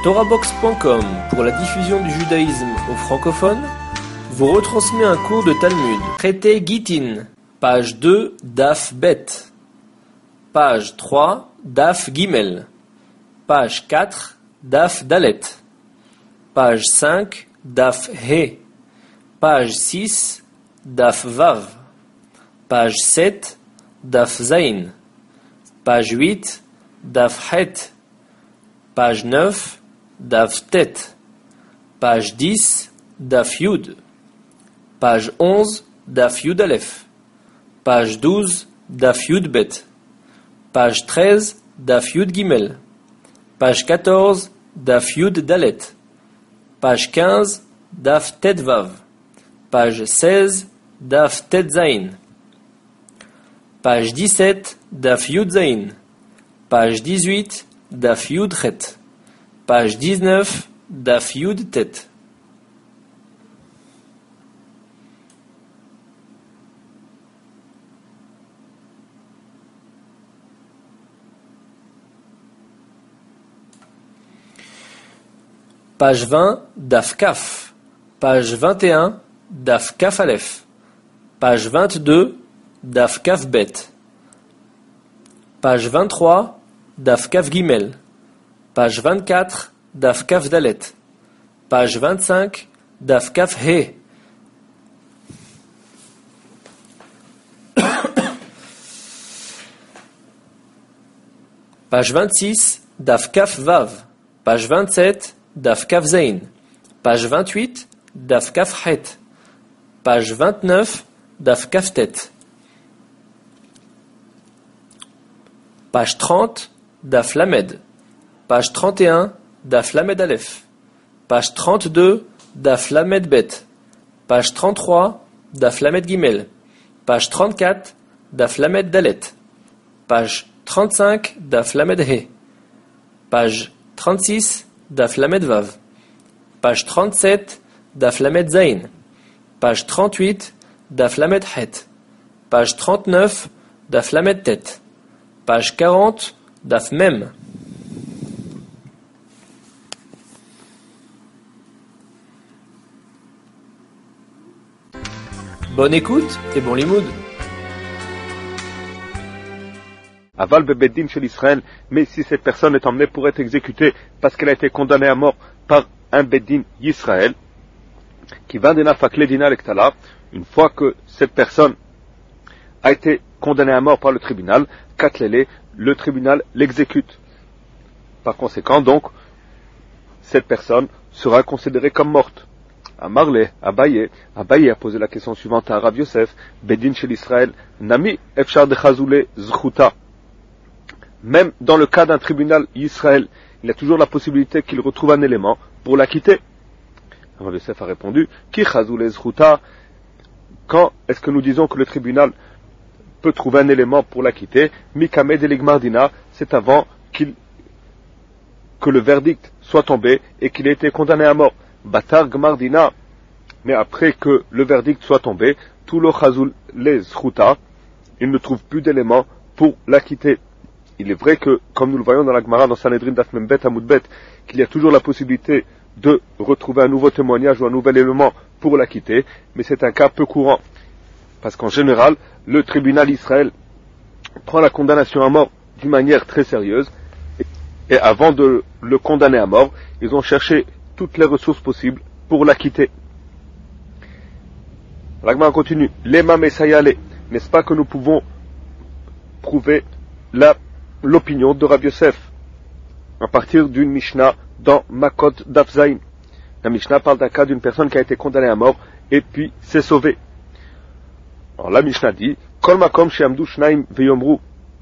TorahBox.com, pour la diffusion du judaïsme aux francophones, vous retransmet un cours de Talmud. Traité Gittin, page 2, Daf Bet. Page 3, Daf Gimel. Page 4, Daf Dalet. Page 5, Daf He. Page 6, Daf Vav. Page 7, Daf Zain. Page 8, Daf Het. Page 9, Daf Tet. Page 10, Daf Yud. Page 11, Daf Yud Aleph. Page 12, Daf Yud Bet. Page 13, Daf Yud Gimel. Page 14, Daf Yud Dalet. Page 15, Daf Tet Vav. Page 16, Daf Tet Zain. Page 17, Daf Yud Zain. Page 18, Daf Yud Chet. Page 19, Daf Yud Tet. Page 20, Daf Kaf. Page 21, Daf Kaf Aleph. Page 22, Daf Kaf Bet. Page 23, Daf Kaf Gimel. Page 24, Daf Kaf Dalet. Page 25, Daf Kaf He. Page 26, Daf Kaf Vav. Page 27, Daf Kaf Zain. Page 28, Daf Kaf Het. Page 29, Daf Kaf Tet. Page 30, Daf Lamed. Page 31, Daf Lamed Aleph. Page 32, Daf Lamed Bet. Page 33, Daf Lamed Gimel. Page 34, Daf Lamed Dalet. Page 35, Daf Lamed He. Page 36, Daf Lamed Vav. Page 37, Daf Lamed Zain. Page 38, Daf Lamed Het. Page 39, Daf Lamed Tet. Page 40, Daf Mem. Bonne écoute et bon limoud. Aval bebeddin chez l'Israël, mais si cette personne est emmenée pour être exécutée parce qu'elle a été condamnée à mort par un beddin Yisraël, qui va dena fakle dina lektala, une fois que cette personne a été condamnée à mort par le tribunal, katlele, le tribunal l'exécute. Par conséquent, donc, cette personne sera considérée comme morte. Amarle, Abaye a posé la question suivante à Rav Yosef, beddin chez l'Israël, nami efshar de chazoule zchuta. Même dans le cas d'un tribunal Israël, il y a toujours la possibilité qu'il retrouve un élément pour l'acquitter. Rav Yosef a répondu, Ki chazoule zchuta, quand est-ce que nous disons que le tribunal peut trouver un élément pour l'acquitter? Mikame deligmardina, c'est avant que le verdict soit tombé et qu'il ait été condamné à mort. Batar gmardina, mais après que le verdict soit tombé, tout le chazoule zchuta, il ne trouve plus d'éléments pour l'acquitter. Il est vrai que, comme nous le voyons dans la Gemara, dans Sanhedrin Daf Membet Amoudbet, qu'il y a toujours la possibilité de retrouver un nouveau témoignage ou un nouvel élément pour l'acquitter, mais c'est un cas peu courant. Parce qu'en général, le tribunal Israël prend la condamnation à mort d'une manière très sérieuse, et avant de le condamner à mort, ils ont cherché toutes les ressources possibles pour l'acquitter. La Gemara continue. Lema mesayale, n'est-ce pas que nous pouvons prouver l'opinion de Rav Yosef à partir d'une Mishnah dans Makot Daf Zain. La Mishnah parle d'un cas d'une personne qui a été condamnée à mort et puis s'est sauvée. Alors la Mishnah dit Kol makom she'amdu shnaim veyomru,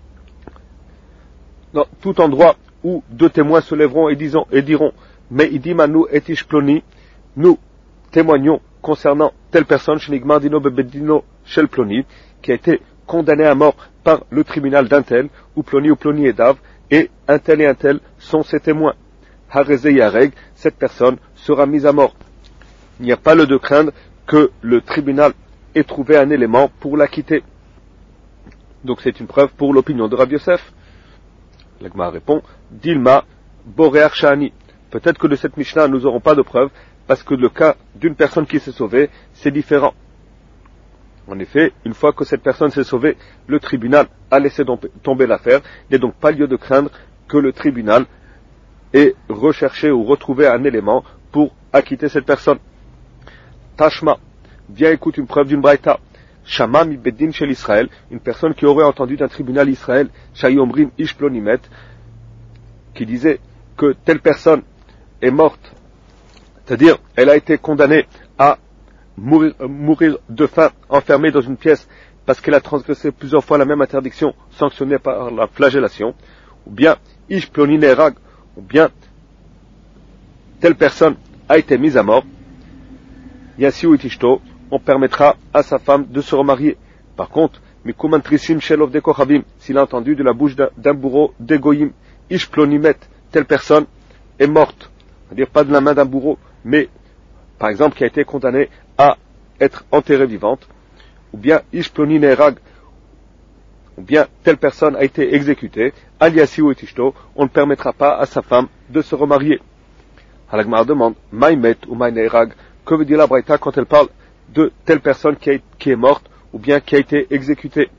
dans tout endroit où deux témoins se lèveront et diront mais idimanu et ishploni, nous témoignons concernant telle personne shenigmar dino bebeddino shel ploni, qui a été condamné à mort par le tribunal d'un tel, ou ploni edav, et un tel sont ses témoins. Hareze yareg, cette personne sera mise à mort. Il n'y a pas lieu de craindre que le tribunal ait trouvé un élément pour l'acquitter. Donc c'est une preuve pour l'opinion de Rav Yosef. L'Agma répond, Dilma Boreach Shani. peut-être que de cette Mishnah, nous n'aurons pas de preuves, parce que le cas d'une personne qui s'est sauvée, c'est différent. En effet, une fois que cette personne s'est sauvée, le tribunal a laissé tomber l'affaire. Il n'y a donc pas lieu de craindre que le tribunal ait recherché ou retrouvé un élément pour acquitter cette personne. Tashma, viens écoute une preuve d'une braïta. Shama mi beddin shel Israël, une personne qui aurait entendu d'un tribunal Israël, Shayomrim ish plonimet, qui disait que telle personne est morte, c'est-à-dire elle a été condamnée à mourir de faim, enfermée dans une pièce parce qu'elle a transgressé plusieurs fois la même interdiction sanctionnée par la flagellation, ou bien ish plonine rag, ou bien telle personne a été mise à mort, Yassiou et Tishto, on permettra à sa femme de se remarier. Par contre, Mikuman Trisim Shelov de Kochavim, s'il a entendu de la bouche d'un bourreau d'Egoïm, Ish Plonimet, telle personne est morte, c'est-à-dire pas de la main d'un bourreau, mais par exemple qui a été condamnée à être enterrée vivante, ou bien Ish Plonine Rag, ou bien telle personne a été exécutée, Aliasiou et Tishto, on ne permettra pas à sa femme de se remarier. Halagmar demande, Maïmet ou Maïneirag, que veut dire la Braïta quand elle parle de telle personne qui est morte ou bien qui a été exécutée?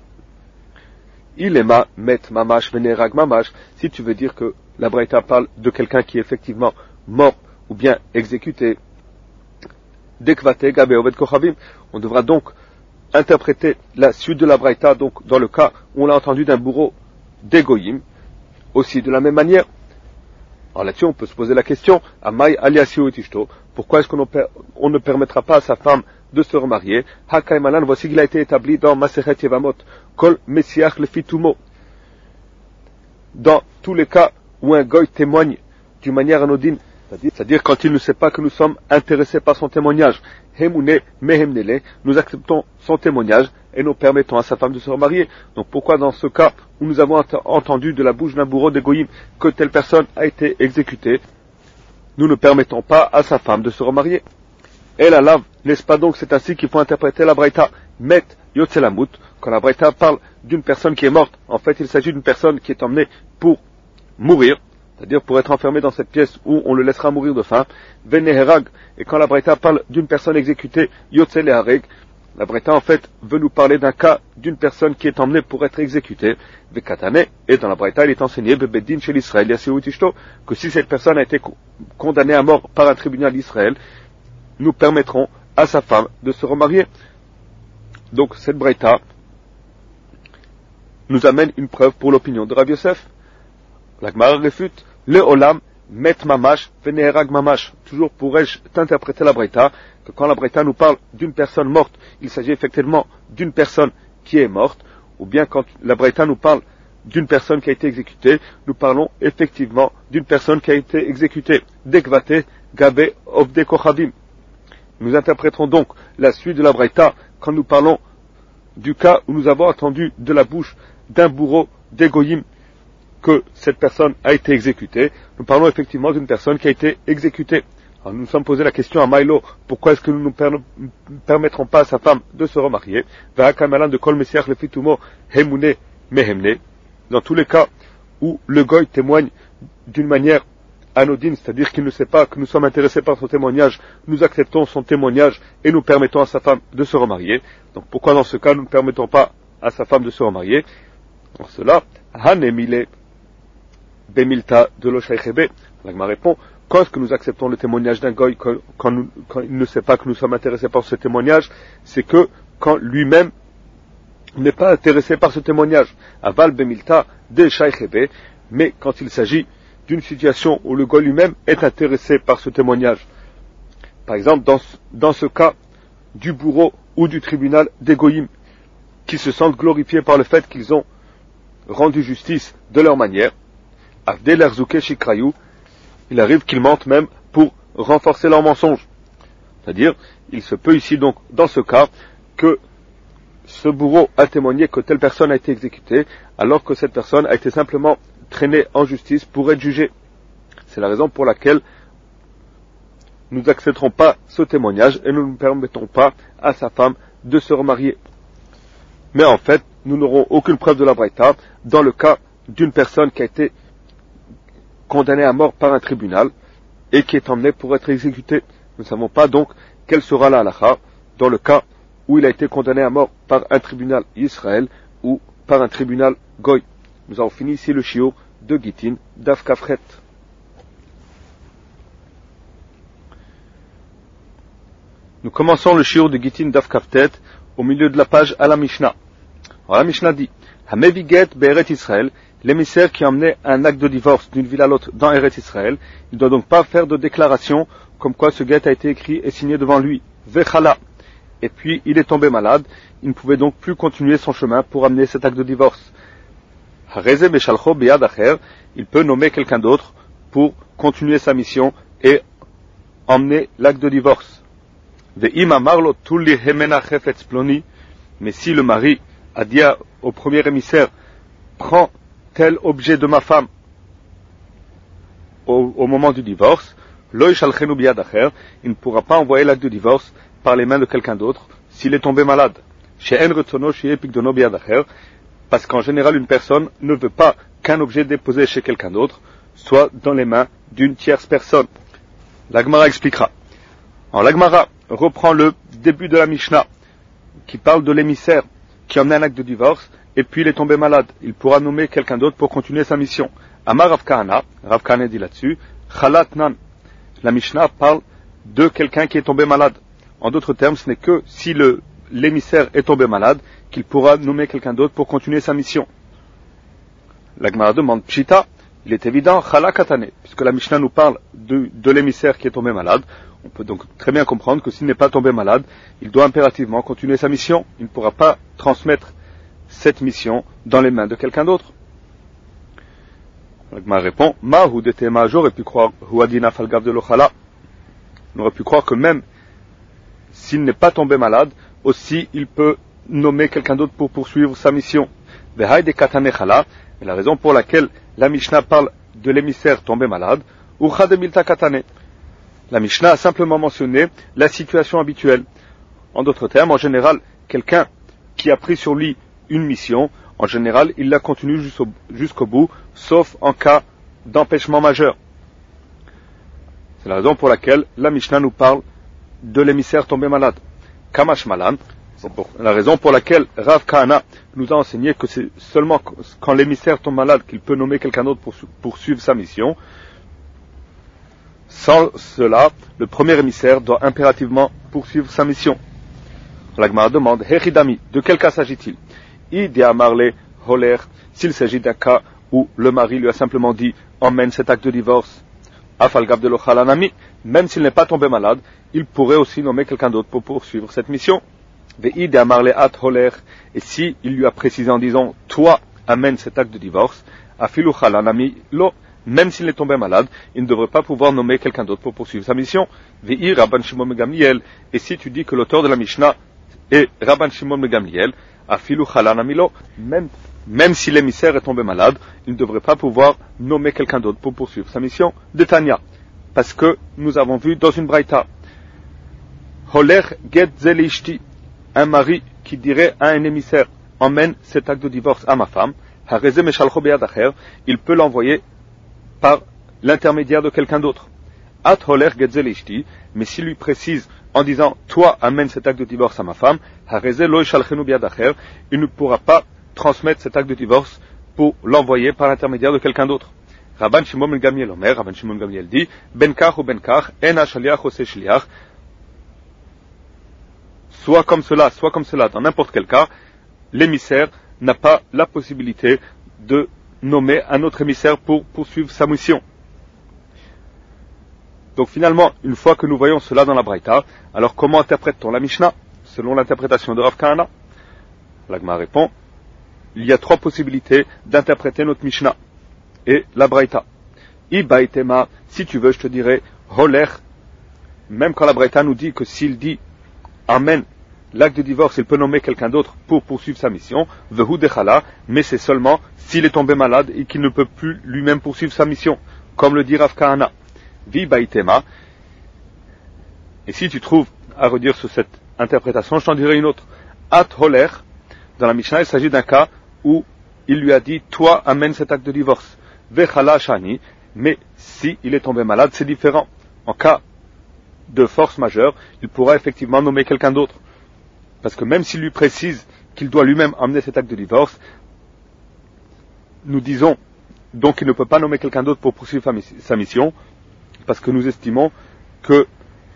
Il est met mamash venerag mamash, si tu veux dire que la Braïta parle de quelqu'un qui est effectivement mort ou bien exécuté. Dekvate gabe oved kochavim, on devra donc interpréter la suite de la Braïta, donc dans le cas où on l'a entendu d'un bourreau d'Egoïm, aussi de la même manière. Alors là-dessus, on peut se poser la question, Amai aliasiou et Tishto, pourquoi est-ce qu'on ne permettra pas à sa femme de se remarier? Hakai Malan, voici qu'il a été établi dans Masechet Yevamot, Kol Messiach le Fitumo. Dans tous les cas où un goy témoigne d'une manière anodine, c'est-à-dire quand il ne sait pas que nous sommes intéressés par son témoignage, Hemune Mehemnele, nous acceptons son témoignage et nous permettons à sa femme de se remarier. Donc pourquoi dans ce cas où nous avons entendu de la bouche d'un bourreau d'Egoïm que telle personne a été exécutée, nous ne permettons pas à sa femme de se remarier? Et la lave, n'est-ce pas donc c'est ainsi qu'il faut interpréter la Braïta? Met Yotzelamut, quand la Braïta parle d'une personne qui est morte, en fait il s'agit d'une personne qui est emmenée pour mourir, c'est-à-dire pour être enfermée dans cette pièce où on le laissera mourir de faim. Veneherag, et quand la Braïta parle d'une personne exécutée, Yotzelehareg, la Braïta en fait veut nous parler d'un cas d'une personne qui est emmenée pour être exécutée. Vekatane, et dans la Braïta il est enseigné Bebeddin chez l'Israël, Yassiou Tishto, que si cette personne a été condamnée à mort par un tribunal d'Israël, nous permettrons à sa femme de se remarier. Donc cette Braïta nous amène une preuve pour l'opinion de Rav Yosef. La Gemara réfute le olam met mamash veneherag mamash. Toujours pourrais-je t'interpréter la Braïta que quand la Braïta nous parle d'une personne morte, il s'agit effectivement d'une personne qui est morte, ou bien quand la Braïta nous parle d'une personne qui a été exécutée, nous parlons effectivement d'une personne qui a été exécutée. Dekvate gabe ovde kochavim. Nous interpréterons donc la suite de la Braïta quand nous parlons du cas où nous avons entendu de la bouche d'un bourreau d'Egoïm que cette personne a été exécutée. Nous parlons effectivement d'une personne qui a été exécutée. Alors nous nous sommes posé la question à Maïlo, pourquoi est-ce que nous ne permettrons pas à sa femme de se remarier? De Kol Messiach le Fitumo Hemune Mehemne. Dans tous les cas où le goy témoigne d'une manière anodine, c'est-à-dire qu'il ne sait pas que nous sommes intéressés par son témoignage, nous acceptons son témoignage et nous permettons à sa femme de se remarier. Donc pourquoi dans ce cas nous ne permettons pas à sa femme de se remarier? Pour cela, Hanemile Bemilta de l'Oshaychebe. L'Agma répond, quand est-ce que nous acceptons le témoignage d'un goy quand il ne sait pas que nous sommes intéressés par ce témoignage? C'est que quand lui-même n'est pas intéressé par ce témoignage. Aval Bemilta de Shaychebe, mais quand il s'agit d'une situation où le goy lui-même est intéressé par ce témoignage. Par exemple, dans ce cas du bourreau ou du tribunal des goyim, qui se sentent glorifiés par le fait qu'ils ont rendu justice de leur manière, Avdel Arzouke Shikrayou, il arrive qu'ils mentent même pour renforcer leur mensonge. C'est-à-dire, il se peut ici donc, dans ce cas, que ce bourreau a témoigné que telle personne a été exécutée, alors que cette personne a été simplement traînée en justice pour être jugée. C'est la raison pour laquelle nous n'accepterons pas ce témoignage et nous ne permettons pas à sa femme de se remarier. Mais en fait, nous n'aurons aucune preuve de la Braïta dans le cas d'une personne qui a été condamnée à mort par un tribunal, et qui est emmené pour être exécuté. Nous ne savons pas donc quelle sera la halakha dans le cas où il a été condamné à mort par un tribunal Israël ou par un tribunal Goy. Nous avons fini ici le shiur de Gittin Daf Kafret. Nous commençons le shiur de Gittin Daf Kaftet au milieu de la page à la Mishnah. Alors la Mishnah dit Hameviget be'eret Israël, l'émissaire qui a emmené un acte de divorce d'une ville à l'autre dans Eretz Israël, il ne doit donc pas faire de déclaration comme quoi ce guet a été écrit et signé devant lui. Vechala. Et puis il est tombé malade, il ne pouvait donc plus continuer son chemin pour amener cet acte de divorce. Hareze beshalcho beyad acher, il peut nommer quelqu'un d'autre pour continuer sa mission et emmener l'acte de divorce. Ve'im amarlo tulli hemena chefetz ploni, mais si le mari a dit au premier émissaire, prends tel objet de ma femme au moment du divorce, lo yishalchenu biyad acher, il ne pourra pas envoyer l'acte de divorce par les mains de quelqu'un d'autre s'il est tombé malade. She'en retzono sheyeh pikdono biyad acher, parce qu'en général une personne ne veut pas qu'un objet déposé chez quelqu'un d'autre soit dans les mains d'une tierce personne. L'Agmara expliquera. Alors l'Agmara reprend le début de la Mishnah qui parle de l'émissaire qui a emmené un acte de divorce et puis il est tombé malade. Il pourra nommer quelqu'un d'autre pour continuer sa mission. Amar Rav Kahana dit là-dessus, Chalat Nan. La Mishnah parle de quelqu'un qui est tombé malade. En d'autres termes, ce n'est que si l'émissaire est tombé malade qu'il pourra nommer quelqu'un d'autre pour continuer sa mission. La Gemara demande Pshita, il est évident, Chala Katane, puisque la Mishnah nous parle de l'émissaire qui est tombé malade. On peut donc très bien comprendre que s'il n'est pas tombé malade, il doit impérativement continuer sa mission. Il ne pourra pas transmettre cette mission dans les mains de quelqu'un d'autre. La Gemara répond, Ma hu detema, j'aurais pu croire, huadina falgav de l'ochala. On aurait pu croire que même s'il n'est pas tombé malade, aussi il peut nommer quelqu'un d'autre pour poursuivre sa mission. Vehai de katane chala, et la raison pour laquelle la Mishnah parle de l'émissaire tombé malade, ucha de milta katane. La Mishnah a simplement mentionné la situation habituelle. En d'autres termes, en général, quelqu'un qui a pris sur lui une mission, en général, il la continue jusqu'au bout, sauf en cas d'empêchement majeur. C'est la raison pour laquelle la Mishnah nous parle de l'émissaire tombé malade. Kamash Malan, c'est la raison pour laquelle Rav Kahana nous a enseigné que c'est seulement quand l'émissaire tombe malade qu'il peut nommer quelqu'un d'autre pour suivre sa mission. Sans cela, le premier émissaire doit impérativement poursuivre sa mission. La Gemara demande, Hechidami, de quel cas s'agit-il? Idi amarle holer, s'il s'agit d'un cas où le mari lui a simplement dit, emmène cet acte de divorce. Afalgab de l'ochalanami, même s'il n'est pas tombé malade, il pourrait aussi nommer quelqu'un d'autre pour poursuivre cette mission. Ve'idi amarle at holer, et si il lui a précisé en disant, toi, amène cet acte de divorce, afilu chalanami lo, même s'il est tombé malade, il ne devrait pas pouvoir nommer quelqu'un d'autre pour poursuivre sa mission. Ve'i Rabban Shimon ben Gamliel, et si tu dis que l'auteur de la Mishnah est Rabban Shimon ben Gamliel, afilu chalanami lo, même si l'émissaire est tombé malade, il ne devrait pas pouvoir nommer quelqu'un d'autre pour poursuivre sa mission. De Tanya, parce que nous avons vu dans une braïta, Holer get zelishti, un mari qui dirait à un émissaire, emmène cet acte de divorce à ma femme, hareze meshalcho beyad acher, il peut l'envoyer par l'intermédiaire de quelqu'un d'autre. At holer get zelishti, mais s'il lui précise en disant, toi amène cet acte de divorce à ma femme, hareze lo yishalchenu beyad acher, il ne pourra pas transmettre cet acte de divorce pour l'envoyer par l'intermédiaire de quelqu'un d'autre. Rabban Shimon ben Gamliel Omer, Rabban Shimon ben Gamliel dit, benkach ou benkach, en ha-shaliach ose shliach, soit comme cela, dans n'importe quel cas, l'émissaire n'a pas la possibilité de nommer un autre émissaire pour poursuivre sa mission. Donc finalement, une fois que nous voyons cela dans la Braïta, alors comment interprète-t-on la Mishnah, selon l'interprétation de Rav Kahana? La Gemara répond, il y a trois possibilités d'interpréter notre Mishnah et la Braïta. Ibaitema, si tu veux, je te dirais, holer, même quand la Braïta nous dit que s'il dit, amen, l'acte de divorce, il peut nommer quelqu'un d'autre pour poursuivre sa mission, vehu dechala, mais c'est seulement s'il est tombé malade et qu'il ne peut plus lui-même poursuivre sa mission, comme le dit Rav Kahana. Vi baitema, et si tu trouves à redire sur cette interprétation, je t'en dirai une autre. At holer, dans la Mishnah, il s'agit d'un cas où il lui a dit, toi amène cet acte de divorce. Vechala shani, mais si il est tombé malade, c'est différent. en cas de force majeure, il pourra effectivement nommer quelqu'un d'autre. Parce que même s'il lui précise qu'il doit lui-même amener cet acte de divorce, nous disons donc qu'il ne peut pas nommer quelqu'un d'autre pour poursuivre sa mission, parce que nous estimons que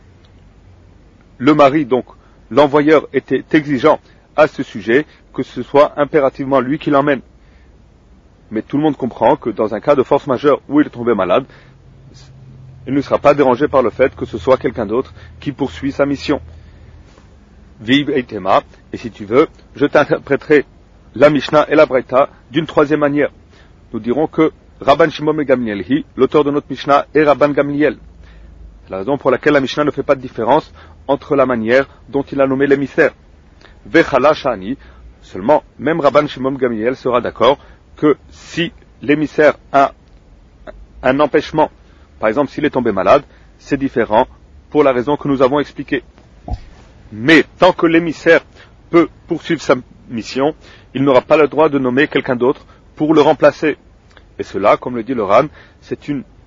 le mari, donc l'envoyeur, était exigeant à ce sujet, que ce soit impérativement lui qui l'emmène. Mais tout le monde comprend que dans un cas de force majeure où il est tombé malade, il ne sera pas dérangé par le fait que ce soit quelqu'un d'autre qui poursuit sa mission. Vive et Tema, et si tu veux, je t'interpréterai la Mishnah et la Braïta d'une troisième manière. Nous dirons que Rabban Shimon ben Gamliel, l'auteur de notre Mishnah, est Rabban Gamliel. C'est la raison pour laquelle la Mishnah ne fait pas de différence entre la manière dont il a nommé l'émissaire. Vechala Shani, seulement, même Rabban Shimon ben Gamliel sera d'accord que si l'émissaire a un empêchement, par exemple s'il est tombé malade, c'est différent pour la raison que nous avons expliquée. Mais tant que l'émissaire peut poursuivre sa mission, il n'aura pas le droit de nommer quelqu'un d'autre pour le remplacer. Et cela, comme le dit le Ran, c'est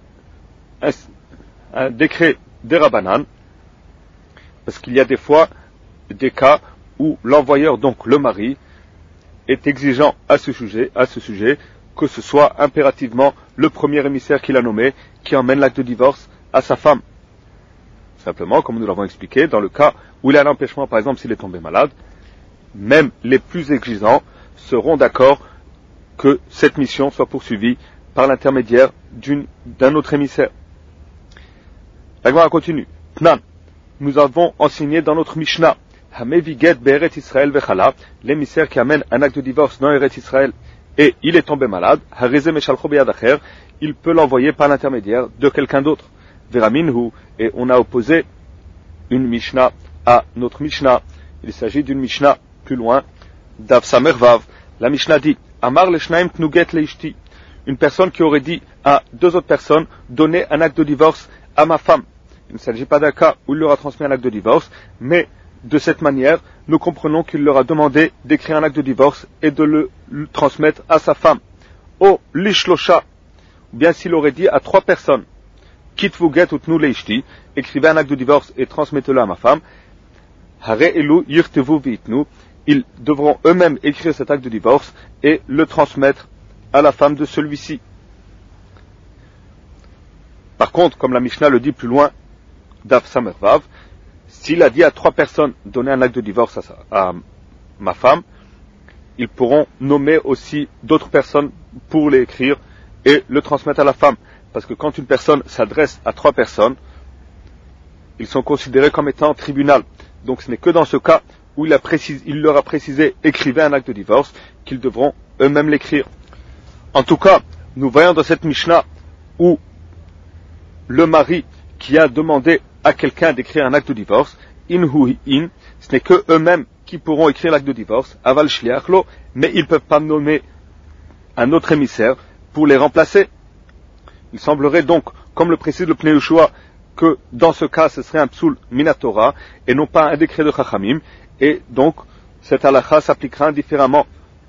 un décret des Rabbanan, parce qu'il y a des fois des cas où l'envoyeur, donc le mari, est exigeant à ce sujet, que ce soit impérativement le premier émissaire qu'il a nommé qui emmène l'acte de divorce à sa femme. Simplement, comme nous l'avons expliqué, dans le cas où il y a un empêchement, par exemple s'il est tombé malade, même les plus exigeants seront d'accord que cette mission soit poursuivie par l'intermédiaire d'un autre émissaire. La Gemara continue. Tnan, nous avons enseigné dans notre Mishnah, Hameviget be'eret Israël vechala, l'émissaire qui amène un acte de divorce dans Eret Israël et il est tombé malade, Hareze meshalcho beyad acher, il peut l'envoyer par l'intermédiaire de quelqu'un d'autre. Veraminhu, et on a opposé une Mishnah à notre Mishnah. Il s'agit d'une Mishnah plus loin, Dav Samervav. La Mishnah dit, Amar leshnaim tnuget leishti, une personne qui aurait dit à deux autres personnes, donnez un acte de divorce à ma femme. Il ne s'agit pas d'un cas où il leur a transmis un acte de divorce, mais de cette manière, nous comprenons qu'il leur a demandé d'écrire un acte de divorce et de le transmettre à sa femme. O lishlosha, ou bien s'il aurait dit à trois personnes, kitvuget utnu leishti, écrivez un acte de divorce et transmettez-le à ma femme. Hare elu yirtevu vitnu, ils devront eux-mêmes écrire cet acte de divorce et le transmettre à la femme de celui-ci. Par contre, comme la Mishnah le dit plus loin, Daf Samervav, s'il a dit à trois personnes donner un acte de divorce à ma femme, ils pourront nommer aussi d'autres personnes pour l'écrire et le transmettre à la femme. Parce que quand une personne s'adresse à trois personnes, ils sont considérés comme étant tribunal. Donc ce n'est que dans ce cas où il leur a précisé écrivez un acte de divorce qu'ils devront eux-mêmes l'écrire. En tout cas, nous voyons dans cette Mishnah où le mari qui a demandé à quelqu'un d'écrire un acte de divorce, ce n'est que eux-mêmes qui pourront écrire l'acte de divorce, aval shliachlo, mais ils ne peuvent pas nommer un autre émissaire pour les remplacer. Il semblerait donc, comme le précise le Pnei Yehoshua, que dans ce cas ce serait un psoul minatora et non pas un décret de Chachamim, et donc cette halakha s'appliquera indifféremment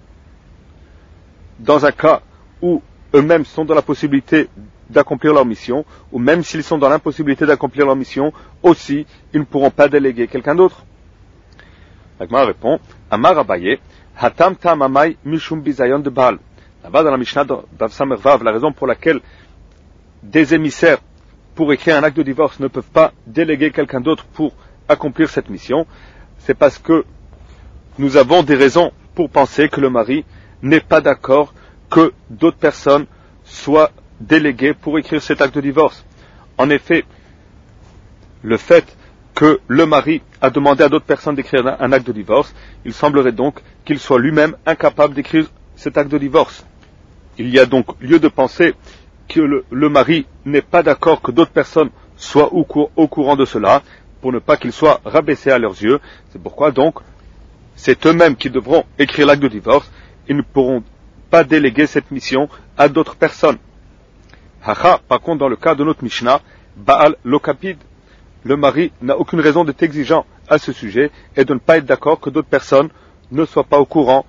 dans un cas où eux-mêmes sont dans la possibilité d'accomplir leur mission, ou même s'ils sont dans l'impossibilité d'accomplir leur mission, aussi, ils ne pourront pas déléguer quelqu'un d'autre. L'Agma répond, Amar Abaye, Hatam tam amay mishum bizayon de Baal. Là-bas dans la Mishnah d'Av Samervav, la raison pour laquelle des émissaires pour écrire un acte de divorce ne peuvent pas déléguer quelqu'un d'autre pour accomplir cette mission, c'est parce que nous avons des raisons pour penser que le mari n'est pas d'accord que d'autres personnes soient déléguées pour écrire cet acte de divorce. En effet, le fait que le mari a demandé à d'autres personnes d'écrire un acte de divorce, il semblerait donc qu'il soit lui-même incapable d'écrire cet acte de divorce. Il y a donc lieu de penser que le mari n'est pas d'accord que d'autres personnes soient au courant de cela, pour ne pas qu'il soit rabaissé à leurs yeux. C'est pourquoi donc, c'est eux-mêmes qui devront écrire l'acte de divorce, ils ne pourront pas déléguer cette mission à d'autres personnes. Hacha, par contre, dans le cas de notre Mishnah, Baal Lokapid, le mari n'a aucune raison d'être exigeant à ce sujet et de ne pas être d'accord que d'autres personnes ne soient pas au courant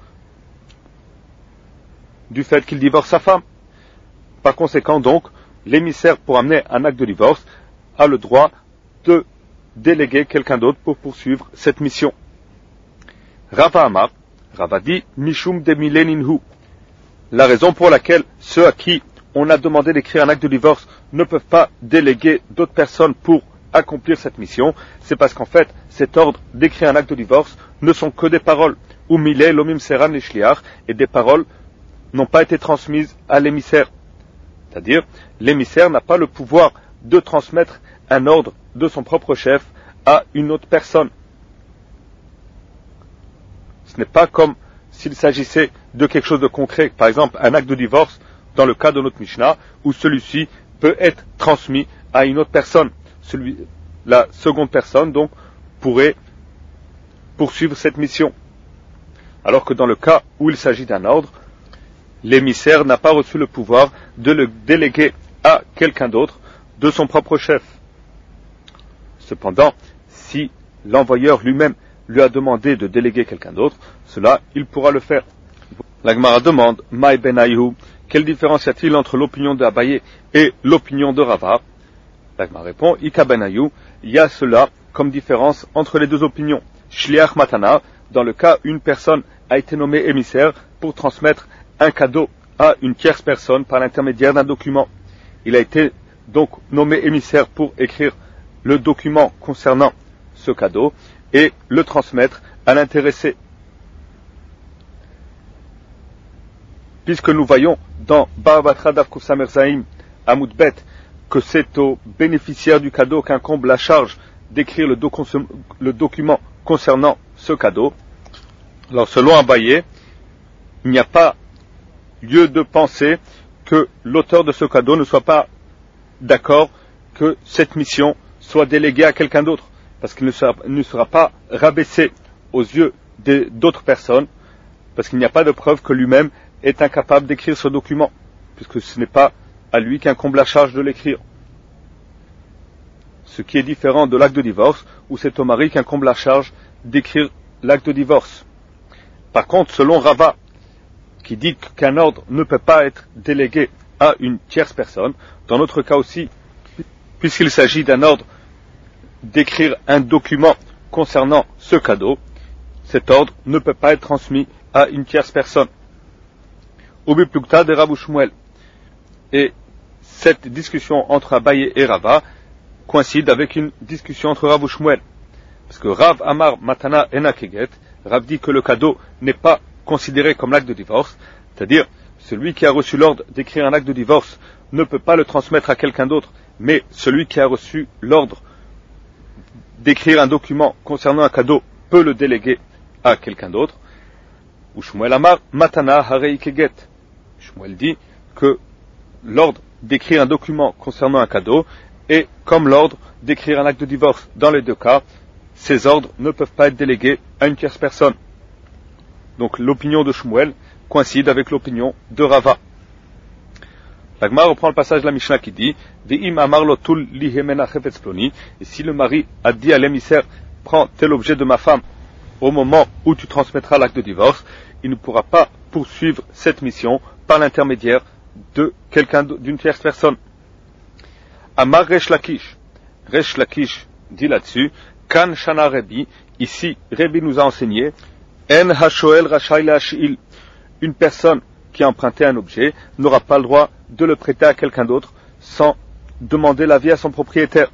du fait qu'il divorce sa femme. Par conséquent, donc, l'émissaire pour amener un acte de divorce a le droit de déléguer quelqu'un d'autre pour poursuivre cette mission. Rava Amar, Rava dit, Mishum de Mileninhu. La raison pour laquelle ceux à qui on a demandé d'écrire un acte de divorce ne peuvent pas déléguer d'autres personnes pour accomplir cette mission, c'est parce qu'en fait, cet ordre d'écrire un acte de divorce ne sont que des paroles. Ou milé lomim seran lishliach, et des paroles n'ont pas été transmises à l'émissaire. C'est-à-dire, l'émissaire n'a pas le pouvoir de transmettre un ordre de son propre chef à une autre personne. Ce n'est pas comme s'il s'agissait de quelque chose de concret, par exemple un acte de divorce, dans le cas de notre Mishnah, où celui-ci peut être transmis à une autre personne. La seconde personne, donc, pourrait poursuivre cette mission. Alors que dans le cas où il s'agit d'un ordre, l'émissaire n'a pas reçu le pouvoir de le déléguer à quelqu'un d'autre de son propre chef. Cependant, si l'envoyeur lui-même lui a demandé de déléguer quelqu'un d'autre, cela, il pourra le faire. La Gemara demande, Maï ben Ayhu, quelle différence y a-t-il entre l'opinion de Abaye et l'opinion de Rava? La Gemara répond, Ika ben Ayhu, il y a cela comme différence entre les deux opinions. Shliach matana, dans le cas où une personne a été nommée émissaire pour transmettre un cadeau à une tierce personne par l'intermédiaire d'un document. Il a été donc nommé émissaire pour écrire le document concernant ce cadeau et le transmettre à l'intéressé. Puisque nous voyons dans Barbatra Davkuf Samer Zaim Amoudbet que c'est au bénéficiaire du cadeau qu'incombe la charge d'écrire le document concernant ce cadeau, alors selon Abaye, il n'y a pas lieu de penser que l'auteur de ce cadeau ne soit pas d'accord que cette mission soit déléguée à quelqu'un d'autre, parce qu'il ne sera pas rabaissé aux yeux d'autres personnes, parce qu'il n'y a pas de preuve que lui-même est incapable d'écrire ce document, puisque ce n'est pas à lui qu'incombe la charge de l'écrire. Ce qui est différent de l'acte de divorce, où c'est au mari qu'incombe la charge d'écrire l'acte de divorce. Par contre, selon Rava, qui dit qu'un ordre ne peut pas être délégué à une tierce personne, dans notre cas aussi, puisqu'il s'agit d'un ordre d'écrire un document concernant ce cadeau, cet ordre ne peut pas être transmis à une tierce personne. Ubi plukta de Rav Shmuel. Et cette discussion entre Abaye et Rava coïncide avec une discussion entre Rav Shmuel. Parce que Rav Amar Matana Enakeget, Rav dit que le cadeau n'est pas considéré comme l'acte de divorce, c'est-à-dire celui qui a reçu l'ordre d'écrire un acte de divorce ne peut pas le transmettre à quelqu'un d'autre, mais celui qui a reçu l'ordre d'écrire un document concernant un cadeau peut le déléguer à quelqu'un d'autre. Ou Shmuel Amar Matana Harei Keget. Shmuel dit que l'ordre d'écrire un document concernant un cadeau est comme l'ordre d'écrire un acte de divorce. Dans les deux cas, ces ordres ne peuvent pas être délégués à une tierce personne. Donc l'opinion de Shmuel coïncide avec l'opinion de Rava. La Gemara reprend le passage de la Mishnah qui dit Ve'im amar lo tul lihemena chefetz ploni. Et si le mari a dit à l'émissaire prends tel objet de ma femme au moment où tu transmettras l'acte de divorce, il ne pourra pas poursuivre cette mission par l'intermédiaire de d'une tierce personne. Amar Resh Lakish. Resh Lakish dit là-dessus Kan Shana Rebi. Ici, Rebi nous a enseigné En Hashoel Rashai Lashil. Une personne qui a emprunté un objet n'aura pas le droit de le prêter à quelqu'un d'autre sans demander l'avis à son propriétaire.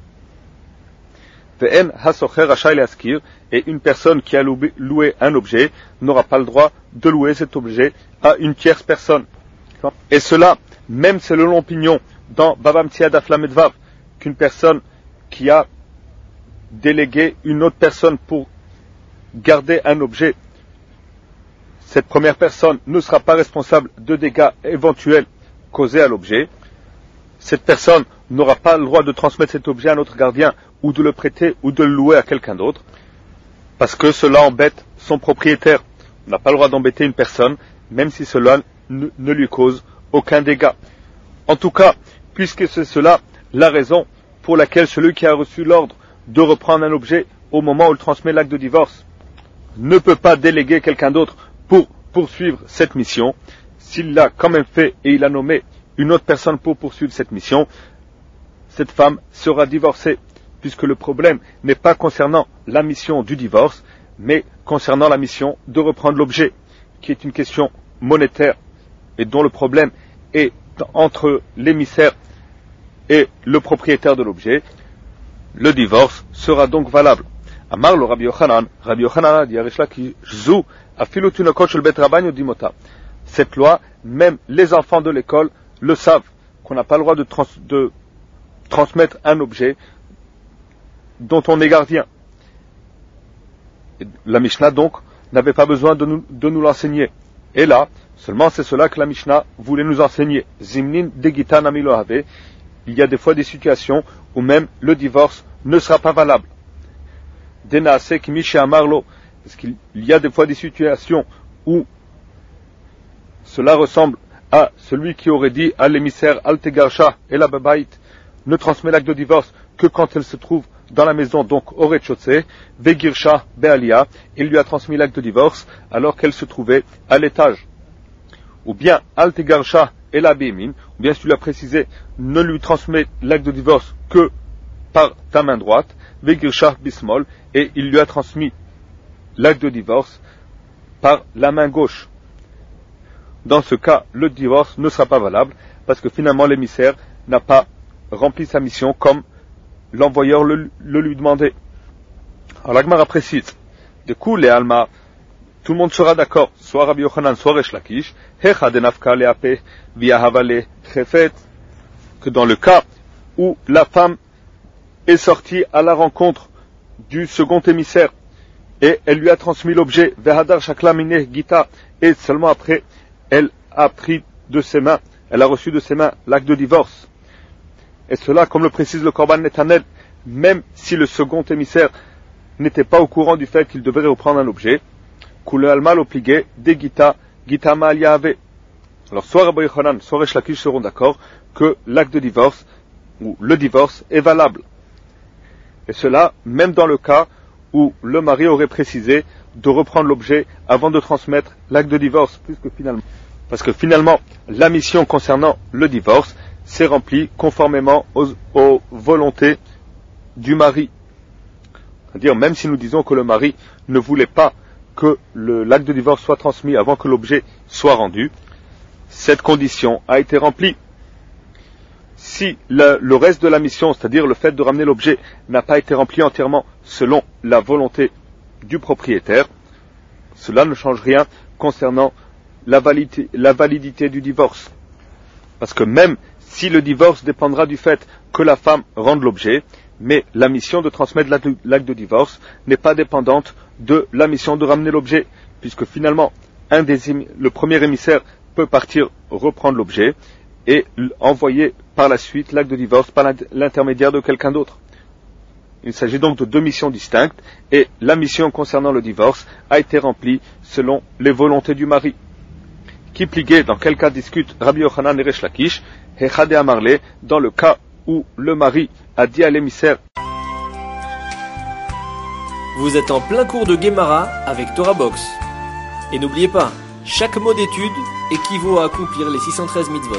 Ve'en Hasocher Rashai Laskir. Et une personne qui a loué un objet n'aura pas le droit de louer cet objet à une tierce personne. Et cela, même selon l'opinion dans Bava Metzia Daf Lamed Vav, qu'une personne qui a délégué une autre personne pour garder un objet, cette première personne ne sera pas responsable de dégâts éventuels causés à l'objet. Cette personne n'aura pas le droit de transmettre cet objet à un autre gardien ou de le prêter ou de le louer à quelqu'un d'autre, parce que cela embête son propriétaire. On n'a pas le droit d'embêter une personne, même si cela ne lui cause aucun dégât. En tout cas, puisque c'est cela la raison pour laquelle celui qui a reçu l'ordre de reprendre un objet au moment où il transmet l'acte de divorce ne peut pas déléguer quelqu'un d'autre pour poursuivre cette mission, s'il l'a quand même fait et il a nommé une autre personne pour poursuivre cette mission cette femme sera divorcée, puisque le problème n'est pas concernant la mission du divorce, mais concernant la mission de reprendre l'objet, qui est une question monétaire, et dont le problème est entre l'émissaire et le propriétaire de l'objet. Le divorce sera donc valable. Amar le Rabbi Yochanan a dit cette loi, même les enfants de l'école le savent, qu'on n'a pas le droit de transmettre un objet dont on est gardien. Et la Mishnah donc n'avait pas besoin de nous l'enseigner. Et là, seulement c'est cela que la Mishnah voulait nous enseigner. Zimnin degita namilo have. Il y a des fois des situations où même le divorce ne sera pas valable. Denaase kimishe amarlo. Parce qu'il y a des fois des situations où cela ressemble à celui qui aurait dit à l'émissaire Altegarsha et la Babait ne transmet l'acte de divorce que quand elle se trouve dans la maison, donc au rez-de-chaussée, Vegirsha Bealia, il lui a transmis l'acte de divorce alors qu'elle se trouvait à l'étage. Ou bien Altegarsha et la Bémin, ou bien si tu l'as précisé, ne lui transmet l'acte de divorce que par ta main droite, Vegirsha Bismol, et il lui a transmis l'acte de divorce par la main gauche. Dans ce cas, le divorce ne sera pas valable parce que finalement l'émissaire n'a pas rempli sa mission comme l'envoyeur le lui demandait. Alors la Gemara précise, de coup les Alma, tout le monde sera d'accord, soit Rabbi Yochanan, soit Resh Lakish, que dans le cas où la femme est sortie à la rencontre du second émissaire et elle lui a transmis l'objet, Vehadar Shaklamine Gita, et seulement après elle a pris de ses mains, elle a reçu de ses mains l'acte de divorce. Et cela, comme le précise le Korban Netanel, même si le second émissaire n'était pas au courant du fait qu'il devait reprendre un objet, Koule Alma l'obligait des Gita, Gita Ma'alia Ave. Alors soit Rabbi Yochanan, soit Resh Lakish seront d'accord que l'acte de divorce, ou le divorce, est valable. Et cela, même dans le cas où le mari aurait précisé de reprendre l'objet avant de transmettre l'acte de divorce, parce que finalement, la mission concernant le divorce s'est remplie conformément aux volontés du mari. C'est-à-dire, même si nous disons que le mari ne voulait pas que l'acte de divorce soit transmis avant que l'objet soit rendu, cette condition a été remplie. Si le reste de la mission, c'est-à-dire le fait de ramener l'objet, n'a pas été rempli entièrement selon la volonté du propriétaire, cela ne change rien concernant la validité du divorce. Parce que même si le divorce dépendra du fait que la femme rende l'objet, mais la mission de transmettre l'acte de divorce n'est pas dépendante de la mission de ramener l'objet, puisque finalement, le premier émissaire peut partir reprendre l'objet et envoyer par la suite l'acte de divorce par l'intermédiaire de quelqu'un d'autre. Il s'agit donc de deux missions distinctes, et la mission concernant le divorce a été remplie selon les volontés du mari. Qui pliguait, dans quel cas discute Rabbi Yochanan et Resh Lakish, Hechade Amarle, dans le cas où le mari a dit à l'émissaire. Vous êtes en plein cours de Gemara avec Torah Box. Et n'oubliez pas, chaque mot d'étude équivaut à accomplir les 613 mitzvot.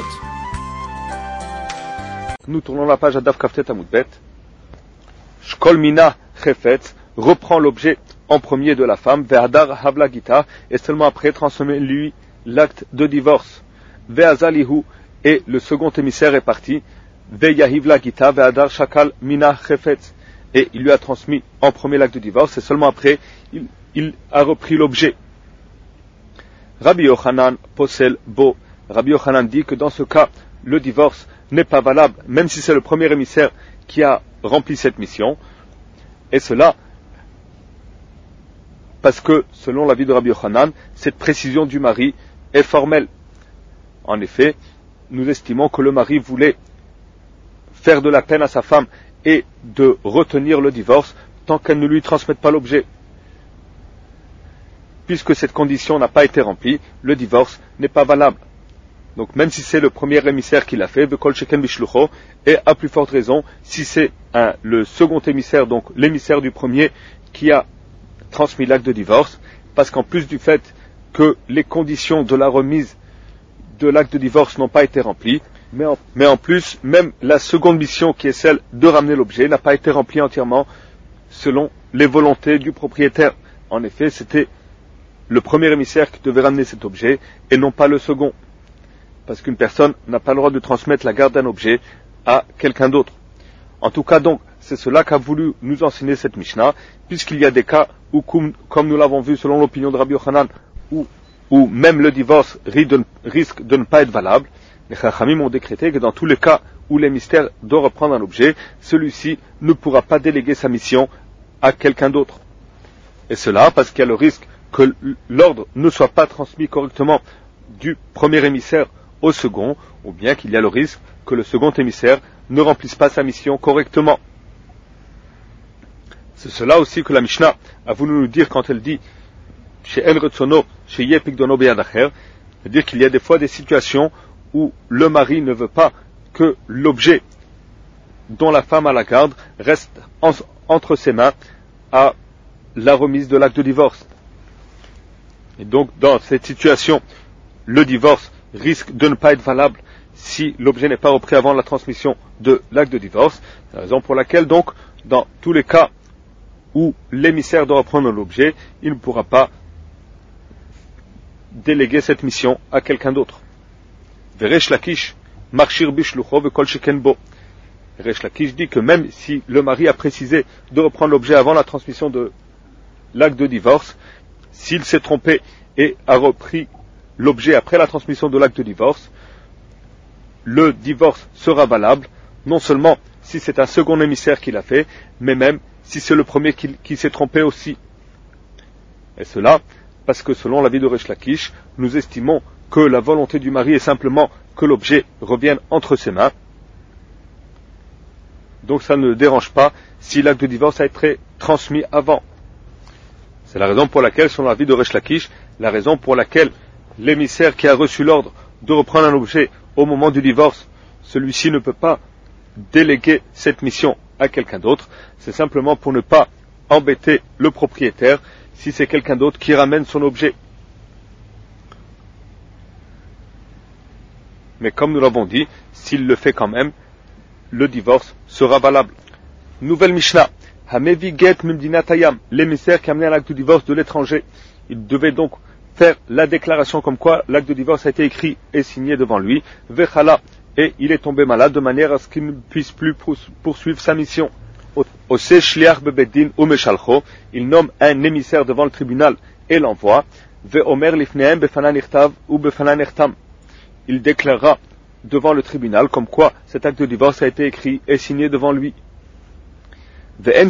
Nous tournons la page à Daf Kaftet Amudbet. Shkol Mina Chefetz reprend l'objet en premier de la femme, Ve'adar Havla Gita, et seulement après transmet lui l'acte de divorce. Ve'azalihu, et le second émissaire est parti, Ve'yahivla Gita, Ve'adar Shakal Mina Chefetz, et il lui a transmis en premier l'acte de divorce, et seulement après il a repris l'objet. Rabbi Yochanan Posel Bo, Rabbi Yochanan dit que dans ce cas, le divorce n'est pas valable, même si c'est le premier émissaire qui a rempli cette mission, et cela parce que, selon l'avis de Rabbi Yochanan, cette précision du mari est formelle. En effet, nous estimons que le mari voulait faire de la peine à sa femme et de retenir le divorce tant qu'elle ne lui transmette pas l'objet. Puisque cette condition n'a pas été remplie, le divorce n'est pas valable. Donc même si c'est le premier émissaire qui l'a fait, Bekol Sheken Bishlucho, et à plus forte raison, si c'est le second émissaire, donc l'émissaire du premier, qui a transmis l'acte de divorce, parce qu'en plus du fait que les conditions de la remise de l'acte de divorce n'ont pas été remplies, Mais en plus, même la seconde mission qui est celle de ramener l'objet n'a pas été remplie entièrement selon les volontés du propriétaire. En effet, c'était le premier émissaire qui devait ramener cet objet et non pas le second. Parce qu'une personne n'a pas le droit de transmettre la garde d'un objet à quelqu'un d'autre. En tout cas donc, c'est cela qu'a voulu nous enseigner cette Mishnah, puisqu'il y a des cas où, comme nous l'avons vu selon l'opinion de Rabbi Yochanan, où même le divorce risque de ne pas être valable, les Chachamim ont décrété que dans tous les cas où l'émissaire doit reprendre un objet, celui-ci ne pourra pas déléguer sa mission à quelqu'un d'autre. Et cela parce qu'il y a le risque que l'ordre ne soit pas transmis correctement du premier émissaire au second, ou bien qu'il y a le risque que le second émissaire ne remplisse pas sa mission correctement. C'est cela aussi que la Mishnah a voulu nous dire quand elle dit chez En Retsono, chez Yepik Dono Beyadacher, c'est-à-dire qu'il y a des fois des situations où le mari ne veut pas que l'objet dont la femme a la garde reste entre ses mains à la remise de l'acte de divorce. Et donc, dans cette situation, le divorce risque de ne pas être valable si l'objet n'est pas repris avant la transmission de l'acte de divorce. C'est la raison pour laquelle, donc, dans tous les cas où l'émissaire doit reprendre l'objet, il ne pourra pas déléguer cette mission à quelqu'un d'autre. Veresh Lakish, Marshir Bishlucho Vekol Shekenbo. Resh Lakish dit que même si le mari a précisé de reprendre l'objet avant la transmission de l'acte de divorce, s'il s'est trompé et a repris l'objet après la transmission de l'acte de divorce, le divorce sera valable, non seulement si c'est un second émissaire qui l'a fait, mais même si c'est le premier qui s'est trompé aussi. Et cela, parce que selon l'avis de Resh Lakish, nous estimons que la volonté du mari est simplement que l'objet revienne entre ses mains. Donc ça ne dérange pas si l'acte de divorce a été transmis avant. C'est la raison pour laquelle, selon l'avis de Resh Lakish, la raison pour laquelle l'émissaire qui a reçu l'ordre de reprendre un objet au moment du divorce, celui-ci ne peut pas déléguer cette mission à quelqu'un d'autre, c'est simplement pour ne pas embêter le propriétaire si c'est quelqu'un d'autre qui ramène son objet. Mais comme nous l'avons dit, s'il le fait quand même, le divorce sera valable. Nouvelle Mishnah. Hamevi get mimdinatayam. L'émissaire qui a amené un acte de divorce de l'étranger. Il devait donc faire la déclaration comme quoi l'acte de divorce a été écrit et signé devant lui. Vechala. Et il est tombé malade de manière à ce qu'il ne puisse plus poursuivre sa mission. Ose shliach bebeddin ou meshalcho. Il nomme un émissaire devant le tribunal et l'envoie. Veomer lifnehem befanan irtav ou befanan irtam. Il déclarera devant le tribunal comme quoi cet acte de divorce a été écrit et signé devant lui. Et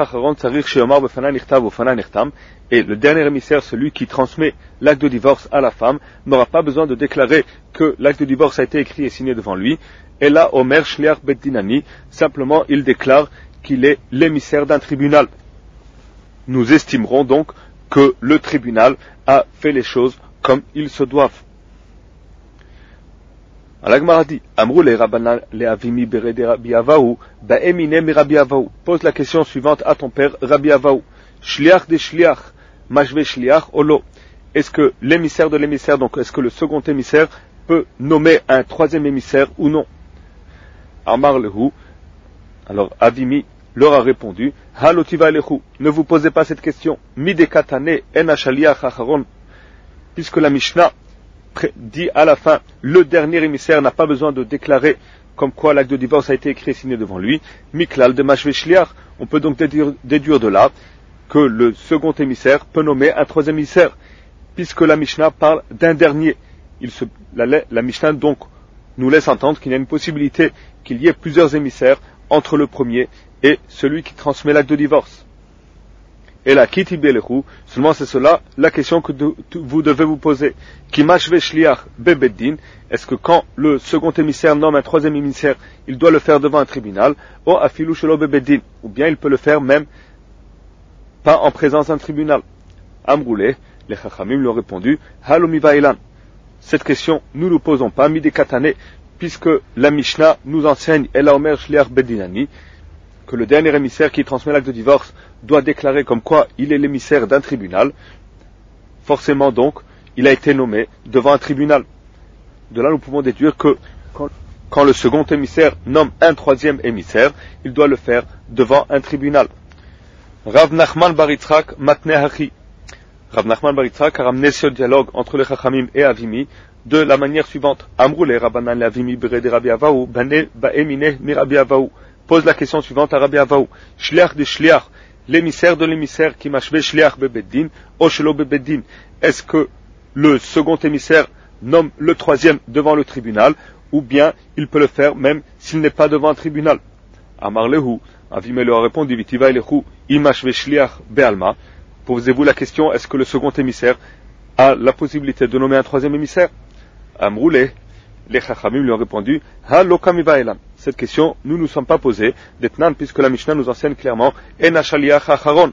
le dernier émissaire, celui qui transmet l'acte de divorce à la femme, n'aura pas besoin de déclarer que l'acte de divorce a été écrit et signé devant lui. Et là, Omer Shliach Beddinani, simplement il déclare qu'il est l'émissaire d'un tribunal. Nous estimerons donc que le tribunal a fait les choses comme ils se doivent. L'Agmara dit, Amrou le Rabbanan le Avimi berede Rabbi Avaou, ba'emine mi Rabbi Avaou. Pose la question suivante à ton père Rabbi Avaou. Shliach de Shliach, mashve Shliach olo. Est-ce que l'émissaire de l'émissaire, donc est-ce que le second émissaire peut nommer un troisième émissaire ou non? Amar lehu. Alors Avimi leur a répondu, Halotiva lehu. Ne vous posez pas cette question. Mide katane en ashaliach acharon. Puisque la Mishnah dit à la fin, le dernier émissaire n'a pas besoin de déclarer comme quoi l'acte de divorce a été écrit et signé devant lui. Miklal de Mashve Shliach. On peut donc déduire de là que le second émissaire peut nommer un troisième émissaire, puisque la Mishnah parle d'un dernier. La Mishnah donc nous laisse entendre qu'il y a une possibilité qu'il y ait plusieurs émissaires entre le premier et celui qui transmet l'acte de divorce. Et la kiti belechu, seulement c'est cela la question que vous devez vous poser. Kimashve shliach bebeddin, est-ce que quand le second émissaire nomme un troisième émissaire, il doit le faire devant un tribunal, ou afilu shelo bebeddin, ou bien il peut le faire même pas en présence d'un tribunal. Amroulé, les chachamim lui ont répondu, halomi vailan. Cette question, nous ne posons pas, midi katane, puisque la Mishnah nous enseigne, el omer shliach beddinani, que le dernier émissaire qui transmet l'acte de divorce doit déclarer comme quoi il est l'émissaire d'un tribunal, forcément donc, il a été nommé devant un tribunal. De là, nous pouvons déduire que quand le second émissaire nomme un troisième émissaire, il doit le faire devant un tribunal. Rav Nachman bar Yitzchak matneh hachi. Rav Nachman bar Yitzchak a ramené ce dialogue entre les Chachamim et Avimi de la manière suivante. Amroule Rabbanan le Avimi berede Rabbi Avahu, bane ba'emine mi Rabbi Avahu. Pose la question suivante à Rabbi Avahu. Shliach de shliach, l'émissaire de l'émissaire qui machve shliach bebeddin, o shelo bebeddin. Est-ce que le second émissaire nomme le troisième devant le tribunal, ou bien il peut le faire même s'il n'est pas devant un tribunal? Amar lehu, Avime lui a répondu, Vitiva elechu, imashve shliach be'alma. Posez-vous la question, est-ce que le second émissaire a la possibilité de nommer un troisième émissaire? Amroule, les Chachamim lui ont répondu, ha lokamiva elam. Cette question, nous ne sommes pas posés, d'etnan, puisque la Mishnah nous enseigne clairement, en shaliach acharon.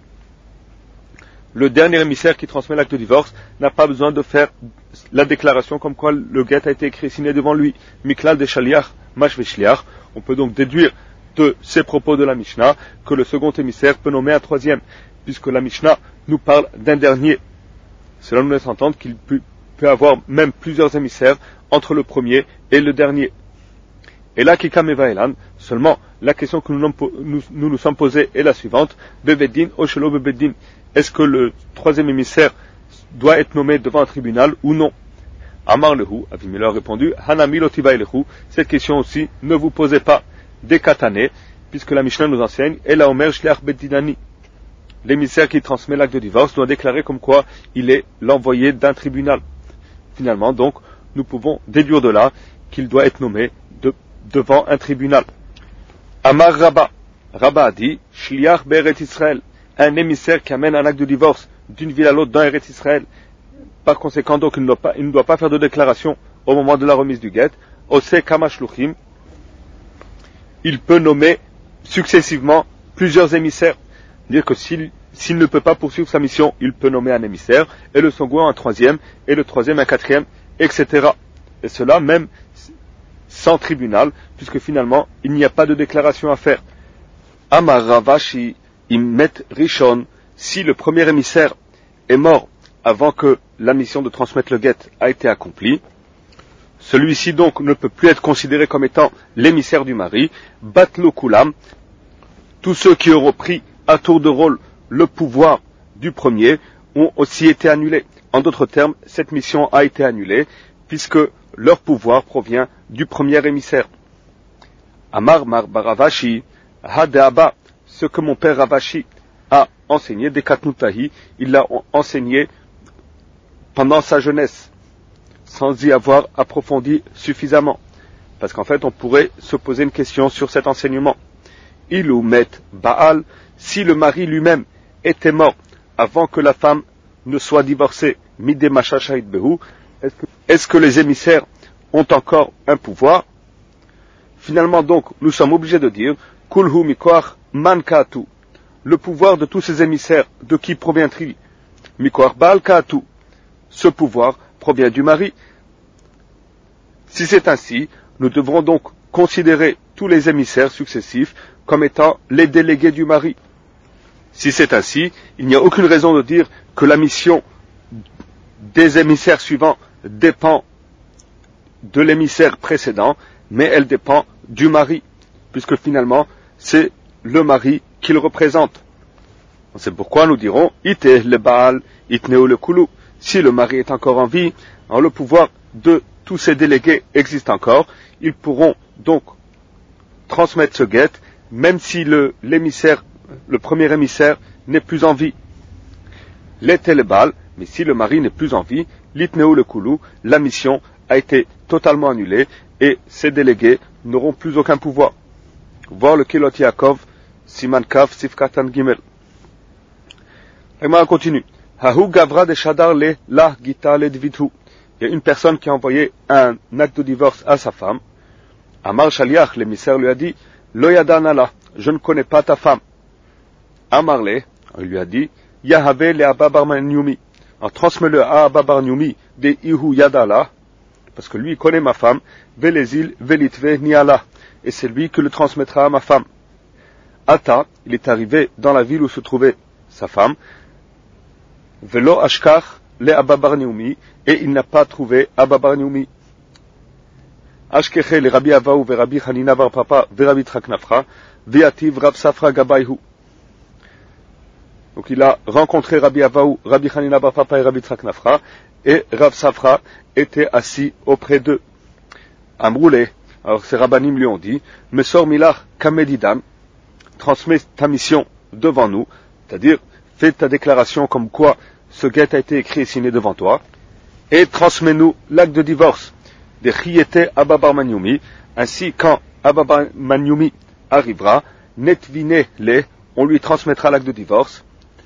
Le dernier émissaire qui transmet l'acte de divorce n'a pas besoin de faire la déclaration comme quoi le guet a été écrit et signé devant lui. Miklal de shaliach, mashve shliach. On peut donc déduire de ces propos de la Mishnah que le second émissaire peut nommer un troisième, puisque la Mishnah nous parle d'un dernier. Cela nous laisse entendre qu'il peut avoir même plusieurs émissaires entre le premier et le dernier. Et là, Kikameva Elan, seulement la question que nous sommes posée est la suivante, Bebeddin, Oshelo Bebeddin. Est-ce que le troisième émissaire doit être nommé devant un tribunal ou non? Amar lehu, Avimela a répondu, Hanami lotiva elehu, cette question aussi, ne vous posez pas des katané, puisque la Mishnah nous enseigne, Ela Omer Shliach Beddinani. L'émissaire qui transmet l'acte de divorce doit déclarer comme quoi il est l'envoyé d'un tribunal. Finalement, donc, nous pouvons déduire de là qu'il doit être nommé devant un tribunal. Amar Rabba. Rabba a dit, Shliach Be'eret Israël. Un émissaire qui amène un acte de divorce d'une ville à l'autre dans Eretz Israël. Par conséquent, donc, il ne doit pas faire de déclaration au moment de la remise du guet. Ose Kama Shluchim. Il peut nommer successivement plusieurs émissaires. Dire que s'il ne peut pas poursuivre sa mission, il peut nommer un émissaire, et le second un troisième, et le troisième un quatrième, etc. Et cela même sans tribunal, puisque finalement, il n'y a pas de déclaration à faire. Amar Ravashi Immet Rishon, si le premier émissaire est mort avant que la mission de transmettre le guet a été accomplie, celui-ci donc ne peut plus être considéré comme étant l'émissaire du mari. Batlo Kulam, tous ceux qui auront pris à tour de rôle le pouvoir du premier ont aussi été annulés. En d'autres termes, cette mission a été annulée puisque leur pouvoir provient du premier émissaire. Amar Mar Baravashi Hadeaba, ce que mon père Ravashi a enseigné, Dekatnutahi, il l'a enseigné pendant sa jeunesse, sans y avoir approfondi suffisamment. Parce qu'en fait, on pourrait se poser une question sur cet enseignement. Ilou met Baal, si le mari lui-même était mort avant que la femme ne soit divorcée, Mide Mashashahid Behu, est-ce que les émissaires ont encore un pouvoir? Finalement donc, nous sommes obligés de dire, Kulhu Mikoach Mankatu, le pouvoir de tous ces émissaires, de qui provient-il? Mikoach Baal Katu, ce pouvoir provient du mari. Si c'est ainsi, nous devrons donc considérer tous les émissaires successifs comme étant les délégués du mari. Si c'est ainsi, il n'y a aucune raison de dire que la mission des émissaires suivants dépend de l'émissaire précédent, mais elle dépend du mari, puisque finalement, c'est le mari qu'il représente. C'est pourquoi nous dirons, Ite le Baal, Itneu le Kulu. Si le mari est encore en vie, le pouvoir de tous ces délégués existe encore, ils pourront donc transmettre ce guet, même si le premier émissaire n'est plus en vie. L'était le Baal, mais si le mari n'est plus en vie, l'itneu le Kulu, la mission a été totalement annulée et ces délégués n'auront plus aucun pouvoir. Voir le Kilot Yaakov, Siman Kav, Sifkatan Gimel. On continue. Hahu Gavra de Shadar le la Gita le Dvitu. Il y a une personne qui a envoyé un acte de divorce à sa femme. Amar Shaliach, l'émissaire, lui a dit, Lo yadanala, je ne connais pas ta femme. Amar le, il lui a dit, Yahave le Abba bar Nyumi. Transmets-le à Abba bar Nyumi de Ihu Yadala, parce que lui connaît ma femme, Velezil Velitve Niala, et c'est lui qui le transmettra à ma femme. Ata, il est arrivé dans la ville où se trouvait sa femme, Velo Ashkar le Abba bar Nyumi, et il n'a pas trouvé Abba bar Nyumi. Ashkeche le Rabbi Avaou ve Rabbi Hanina bar Papa ve Rabbi Yitzhak Nafra ve'ativ Rav Safra Gabayhu. Donc il a rencontré Rabbi Avaou, Rabbi Hanina bar Papa et Rabbi Yitzhak Nafra, et Rav Safra était assis auprès d'eux. Amroulé, alors ces rabbanim lui ont dit, Mesor Milach Kamedidam, transmets ta mission devant nous, c'est-à-dire fais ta déclaration comme quoi ce guet a été écrit et signé devant toi, et transmets-nous l'acte de divorce de Chiyete Abba bar Manioumi, ainsi quand Abba bar Manioumi arrivera, Netvine le, on lui transmettra l'acte de divorce,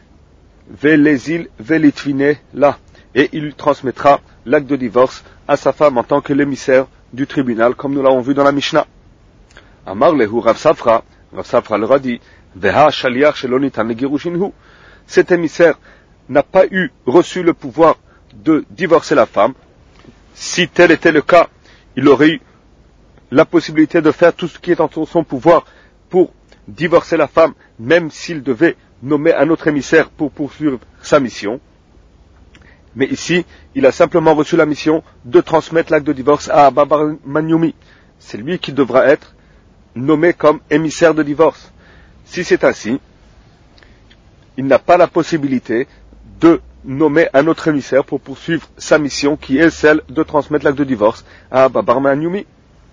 Velezil Velitvine la, et il lui transmettra l'acte de divorce à sa femme en tant que l'émissaire du tribunal, comme nous l'avons vu dans la Mishnah. Amar lehu Rav Safra leur a dit, Veha shaliach shelo nitan legirushinhu. Cet émissaire n'a pas reçu le pouvoir de divorcer la femme. Si tel était le cas, il aurait eu la possibilité de faire tout ce qui est en son pouvoir pour divorcer la femme, même s'il devait nommer un autre émissaire pour poursuivre sa mission. Mais ici, il a simplement reçu la mission de transmettre l'acte de divorce à Abba bar Manioumi. C'est lui qui devra être nommé comme émissaire de divorce. Si c'est ainsi, il n'a pas la possibilité de nommer un autre émissaire pour poursuivre sa mission qui est celle de transmettre l'acte de divorce à Abba bar Manioumi.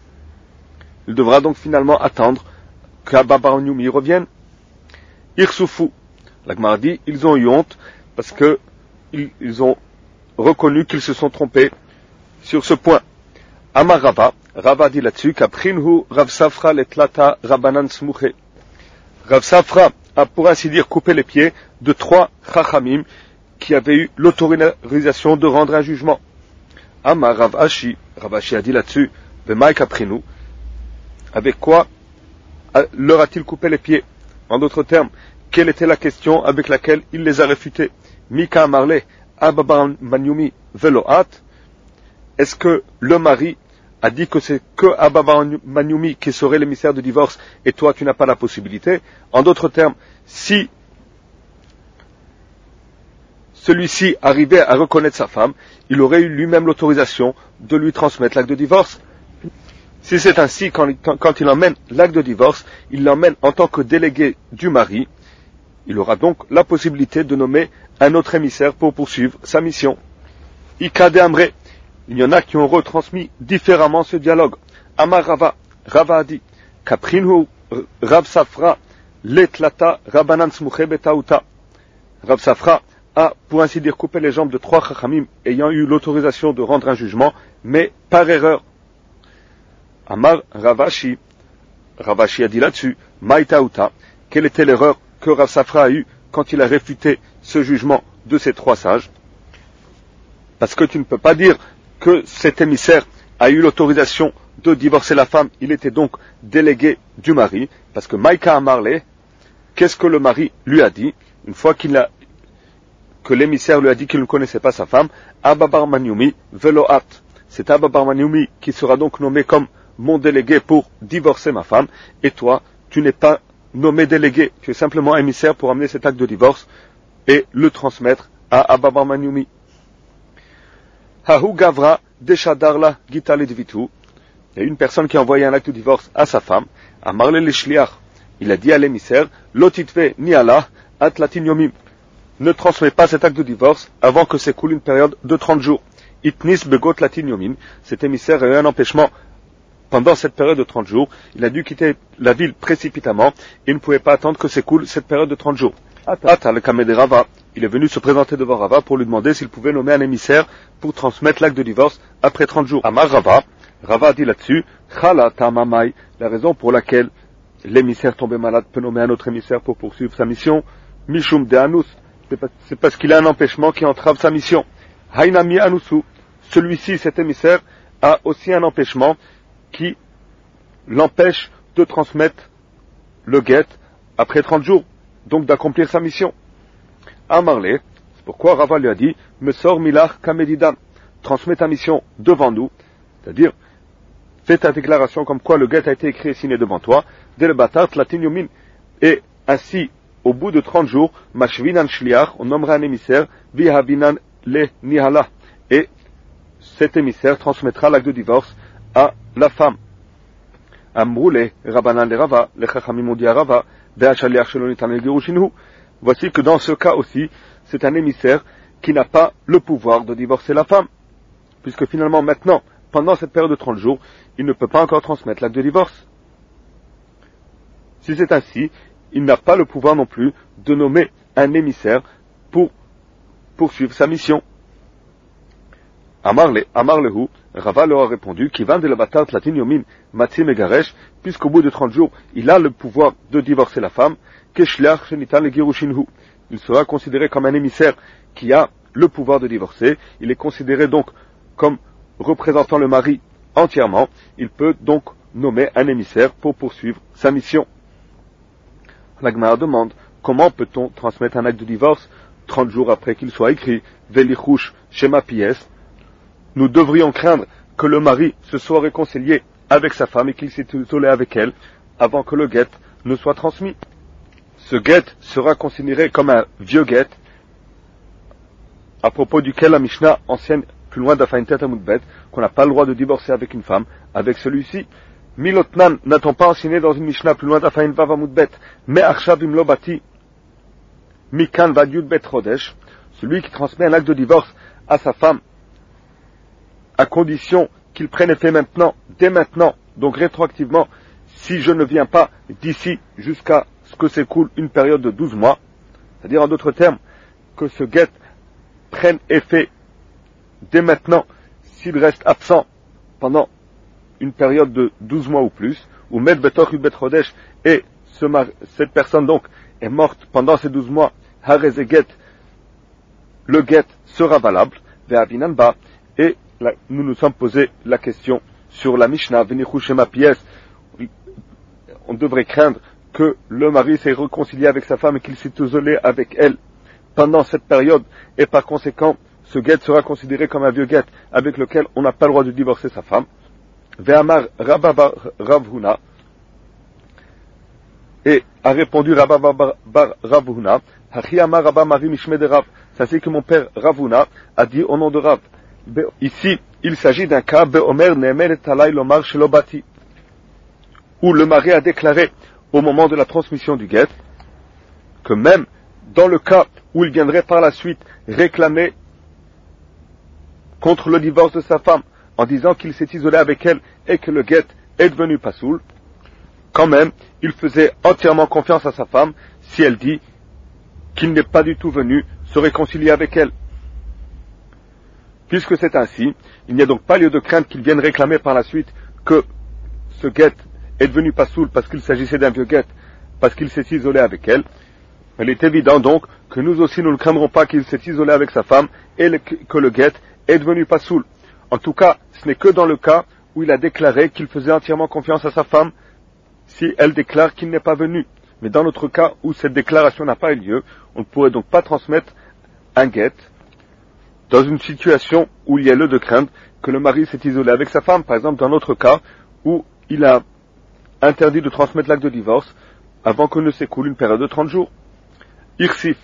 Il devra donc finalement attendre qu'Abba bar Manioumi revienne. Irsoufou, la Gemara dit, ils ont eu honte parce que ils ont reconnu qu'ils se sont trompés sur ce point. Amar Rava dit là-dessus qu'aprinhu Rav Safra letlata Rabbanan smuche. Rav Safra a pour ainsi dire coupé les pieds de 3 chachamim qui avaient eu l'autorisation de rendre un jugement. Amar Rav Ashi a dit là-dessus Vemaik aprinu. Avec quoi leur a-t-il coupé les pieds? En d'autres termes, quelle était la question avec laquelle il les a réfutés? Mika Amarle Abba bar Manioumi veloat. Est-ce que le mari a dit que c'est que Abba bar Manioumi qui serait l'émissaire de divorce et toi tu n'as pas la possibilité? En d'autres termes, si celui-ci arrivait à reconnaître sa femme, il aurait eu lui-même l'autorisation de lui transmettre l'acte de divorce. Si c'est ainsi, quand il emmène l'acte de divorce, il l'emmène en tant que délégué du mari. Il aura donc la possibilité de nommer un autre émissaire pour poursuivre sa mission. Ikade Amre, il y en a qui ont retransmis différemment ce dialogue. Amar Rava a dit, Kaprinhu Rav Safra letlata Rabbanan smuche betauta. Rav Safra a, pour ainsi dire, coupé les jambes de 3 chachamim ayant eu l'autorisation de rendre un jugement, mais par erreur. Amar Ravashi a dit là-dessus, Maïtaouta, quelle était l'erreur que Rav Safra a eue quand il a réfuté ce jugement de ces 3 sages? Parce que tu ne peux pas dire que cet émissaire a eu l'autorisation de divorcer la femme, il était donc délégué du mari, parce que Maïka Amarle, qu'est-ce que le mari lui a dit, une fois que l'émissaire lui a dit qu'il ne connaissait pas sa femme? Abba bar Manioumi veloat. C'est Abba bar Manioumi qui sera donc nommé comme mon délégué pour divorcer ma femme, et toi, tu n'es pas nommé délégué, tu es simplement émissaire pour amener cet acte de divorce et le transmettre à Abba bar Manioumi. Hahu Gavra Deshadarla Gitale Dvitu. Il y a une personne qui a envoyé un acte de divorce à sa femme, à Marle le Shliach. Il a dit à l'émissaire, Lotitve ni Allah atlatin yomim. Ne transmets pas cet acte de divorce avant que s'écoule une période de 30 jours. Itnis begot latin yomim. Cet émissaire a eu un empêchement pendant cette période de 30 jours. Il a dû quitter la ville précipitamment et ne pouvait pas attendre que s'écoule cette période de 30 jours. Ata le Kameh de Rava. Il est venu se présenter devant Rava pour lui demander s'il pouvait nommer un émissaire pour transmettre l'acte de divorce après 30 jours. Amar Rava a dit là-dessus, Chala tamamai, la raison pour laquelle l'émissaire tombé malade peut nommer un autre émissaire pour poursuivre sa mission, Mishum de Anus, c'est parce qu'il a un empêchement qui entrave sa mission. Hainami Anusu, celui-ci, cet émissaire, a aussi un empêchement qui l'empêche de transmettre le guet après 30 jours, donc d'accomplir sa mission. Amarle, c'est pourquoi Rava lui a dit, Mesor Milach Kamedidam, transmets ta mission devant nous, c'est-à-dire, fais ta déclaration comme quoi le guet a été écrit et signé devant toi, dès le batar tlatin yomin, et ainsi, au bout de 30 jours, Mashvinan Shliach, on nommera un émissaire, Vihavinan le Nihala, et cet émissaire transmettra l'acte de divorce à la femme. Amroulé, Rabbanan le Rava, le Chachamim ont dit à Rava, Ve'achaliach shelo nitan legirushinu. Voici que dans ce cas aussi, c'est un émissaire qui n'a pas le pouvoir de divorcer la femme. Puisque finalement, maintenant, pendant cette période de 30 jours, il ne peut pas encore transmettre l'acte de divorce. Si c'est ainsi, il n'a pas le pouvoir non plus de nommer un émissaire pour poursuivre sa mission. Amar lehu, Rava leur a répondu, qui vint de la batat latin yomin matzim et garesh, puisqu'au bout de 30 jours, il a le pouvoir de divorcer la femme, keshliach shenitan legirushinhu. Il sera considéré comme un émissaire qui a le pouvoir de divorcer. Il est considéré donc comme représentant le mari entièrement. Il peut donc nommer un émissaire pour poursuivre sa mission. La Gemara demande, comment peut-on transmettre un acte de divorce 30 jours après qu'il soit écrit, Velichush Shema Pies? Nous devrions craindre que le mari se soit réconcilié avec sa femme et qu'il s'est isolé avec elle avant que le guet ne soit transmis. Ce guet sera considéré comme un vieux guet, à propos duquel la Mishnah enseigne plus loin d'Afaintet Amudbet qu'on n'a pas le droit de divorcer avec une femme avec celui-ci. Milotnan n'a-t-on pas enseigné dans une Mishnah plus loin d'Afain Vav Amudbet, mais Arshav Imlobati Mikan Vadyud Bet Chodesh, celui qui transmet un acte de divorce à sa femme à condition qu'il prenne effet maintenant, dès maintenant, donc rétroactivement, si je ne viens pas d'ici jusqu'à ce que s'écoule une période de 12 mois, c'est-à-dire en d'autres termes, que ce guet prenne effet dès maintenant, s'il reste absent pendant une période de 12 mois ou plus, ou Med Betoch Bet Chodesh, et cette personne donc est morte pendant ces 12 mois, Hareze Get, le guet sera valable, Ve'avinanba, et nous nous sommes posé la question sur la Mishnah, Venichushema Pies, on devrait craindre que le mari s'est réconcilié avec sa femme et qu'il s'est isolé avec elle pendant cette période, et par conséquent, ce guet sera considéré comme un vieux guet avec lequel on n'a pas le droit de divorcer sa femme. Ve'amar Rabba bar Rav Huna, et a répondu Rabba bar Rav Huna, Hachi amar Rabba Mari Mishme de Rav, ça c'est que mon père Rav Huna a dit au nom de Rav. Ici, il s'agit d'un cas Be'omer Ne'emer Talai Lomar Shelobati, où le mari a déclaré au moment de la transmission du guet que même dans le cas où il viendrait par la suite réclamer contre le divorce de sa femme en disant qu'il s'est isolé avec elle et que le guet est devenu pasoul, quand même il faisait entièrement confiance à sa femme si elle dit qu'il n'est pas du tout venu se réconcilier avec elle. Puisque c'est ainsi, il n'y a donc pas lieu de crainte qu'il vienne réclamer par la suite que ce guet est devenu pasoul parce qu'il s'agissait d'un vieux guet, parce qu'il s'est isolé avec elle. Il est évident donc que nous aussi nous ne craindrons pas qu'il s'est isolé avec sa femme et que le guet est devenu pasoul. En tout cas, ce n'est que dans le cas où il a déclaré qu'il faisait entièrement confiance à sa femme si elle déclare qu'il n'est pas venu. Mais dans notre cas où cette déclaration n'a pas eu lieu, on ne pourrait donc pas transmettre un guet dans une situation où il y a lieu de craindre que le mari s'est isolé avec sa femme. Par exemple, dans notre cas où il a interdit de transmettre l'acte de divorce avant que ne s'écoule une période de 30 jours. Irsif,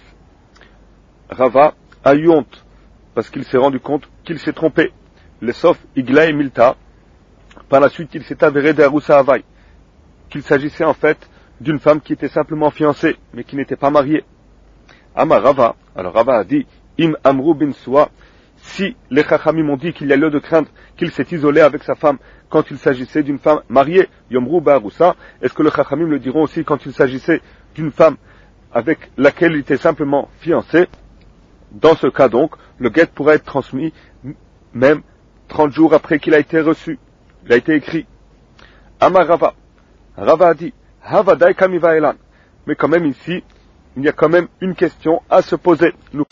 Rava a eu honte parce qu'il s'est rendu compte qu'il s'est trompé. Le sauf Igla et Milta, par la suite il s'est avéré d'Aroussa Havaï, qu'il s'agissait en fait d'une femme qui était simplement fiancée mais qui n'était pas mariée. Amar Rava, alors Rava a dit Im Amru bin Soua, si les Chachamim ont dit qu'il y a lieu de craindre qu'il s'est isolé avec sa femme quand il s'agissait d'une femme mariée, Yomru Ba'aroussa, est-ce que les Chachamim le diront aussi quand il s'agissait d'une femme avec laquelle il était simplement fiancé? Dans ce cas donc, le guet pourrait être transmis même 30 jours après qu'il a été reçu, il a été écrit. Amar Rava, Rava a dit, Havadai Kamiva Elan, mais quand même ici, il y a quand même une question à se poser.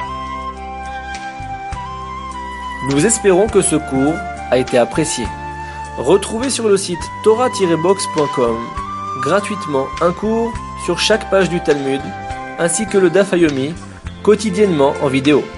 Nous espérons que ce cours a été apprécié. Retrouvez sur le site torah-box.com gratuitement un cours sur chaque page du Talmud, ainsi que le Daf Yomi, quotidiennement en vidéo.